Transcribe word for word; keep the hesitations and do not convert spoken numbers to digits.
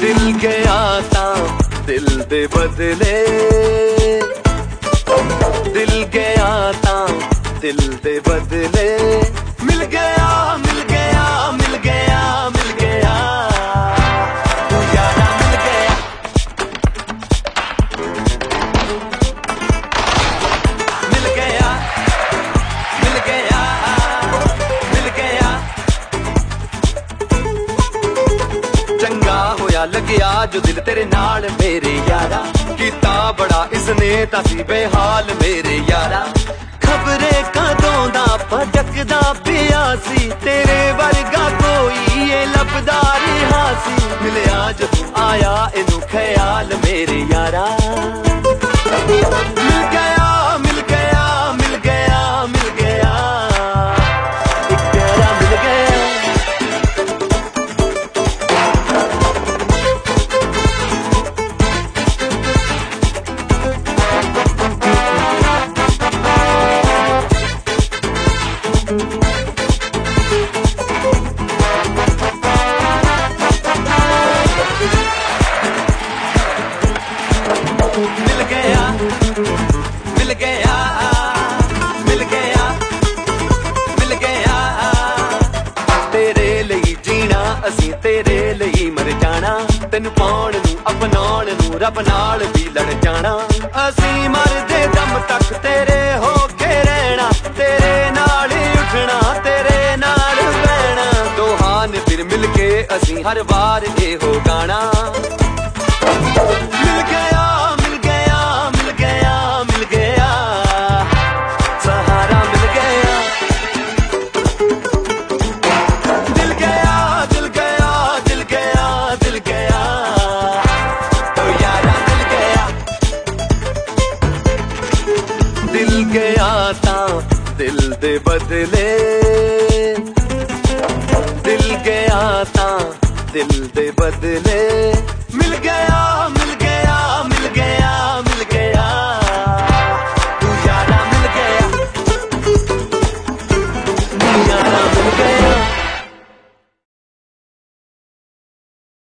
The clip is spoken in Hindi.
दिल गया तां दिल दे बदले, दिल गया तां दिल दे बदले, मिल गया मिल गया मिल गया मिल गया तू यारा मिल गया, मिल गया मिल गया मिल गया। चंगा होया लग्या जो दिल तेरे नाल मेरे यारा, कीता बड़ा इसने तासी बेहाल मेरे यारा। खबरे कदों दा भटकदा पिया सी, तेरे वर्गा कोई ये लभदा रिहा सी। मिलिया जो तू आया इनू ख्याल मेरे यारा, मिल गया मिल गया मिल गया मिल गया एक प्यारा मिल गया। मिल गया मिल गया मिल गया मिल गया। तेरे ਲਈ जीना ਅਸੀਂ तेरे ਲਈ मर जाना, ਤੈਨੂੰ ਪਾਉਣ ਨੂੰ ਅਪਣਾਉਣ ਨੂੰ ਰੱਬ ਨਾਲ ਵੀ ਲੜ ਜਾਣਾ। ਅਸੀਂ ਮਰਦੇ ਦਮ ਤੱਕ ਤੇਰੇ ਹੋ ਕੇ ਰਹਿਣਾ, ਤੇਰੇ ਨਾਲ ਉੱਠਣਾ ਤੇਰੇ ਨਾਲ ਬਹਿਣਾ। ਦੋਹਾਂ ਨੇ ਫਿਰ ਮਿਲ ਕੇ ਅਸੀਂ ਹਰ ਵਾਰ ਇਹੋ ਗਾਣਾ। मिल गया मिल गया मिल गया मिल गया सहारा मिल गया। दिल गया दिल गया दिल गया दिल गया तो यारा मिल गया। दिल गया तां दिल दे बदले, दिल गया तां दिल दे बदले, मिल गया